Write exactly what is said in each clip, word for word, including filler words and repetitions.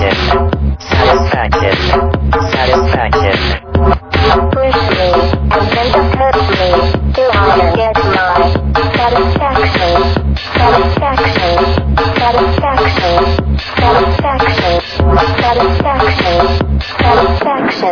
satisfaction, satisfaction. Push me, and then just hurt me, till I can get my satisfaction, satisfaction, satisfaction, satisfaction, satisfaction, satisfaction.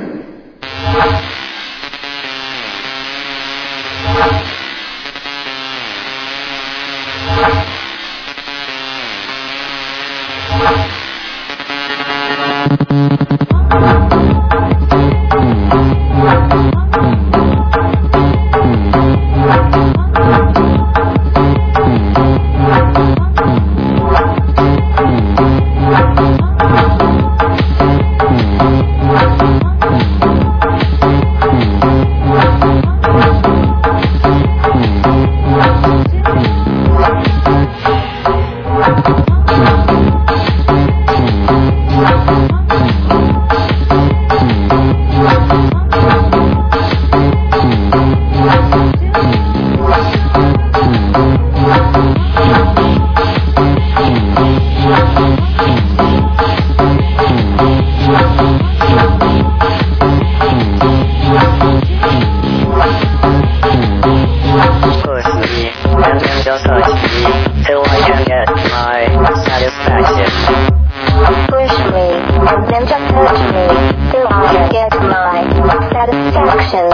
Just touch me till I can get my satisfaction. Push me, and then just touch me till I can get my satisfaction.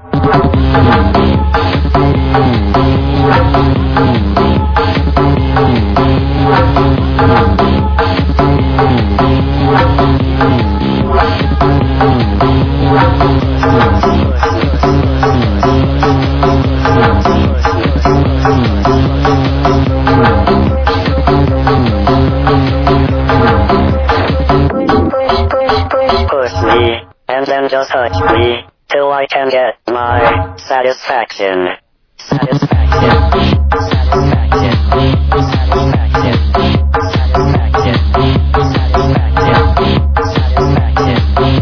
And then just touch me till I can get my satisfaction. Satisfaction. Satisfaction. Satisfaction. Satisfaction. Satisfaction. Satisfaction.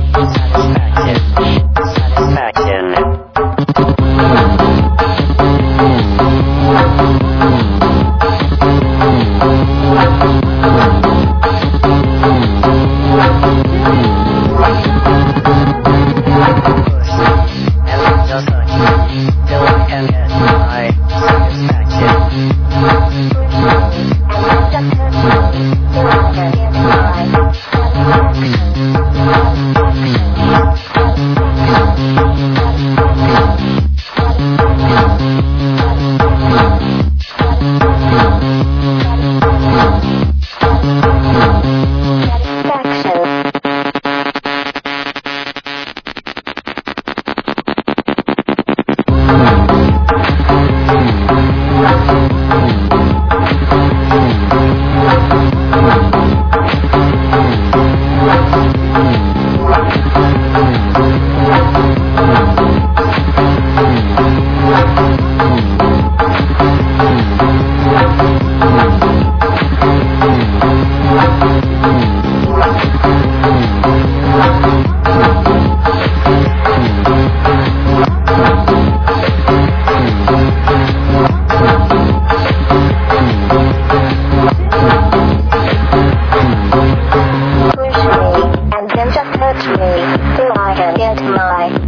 Satisfaction. Till I can get my satisfaction. Push me, and then just touch me till I can get my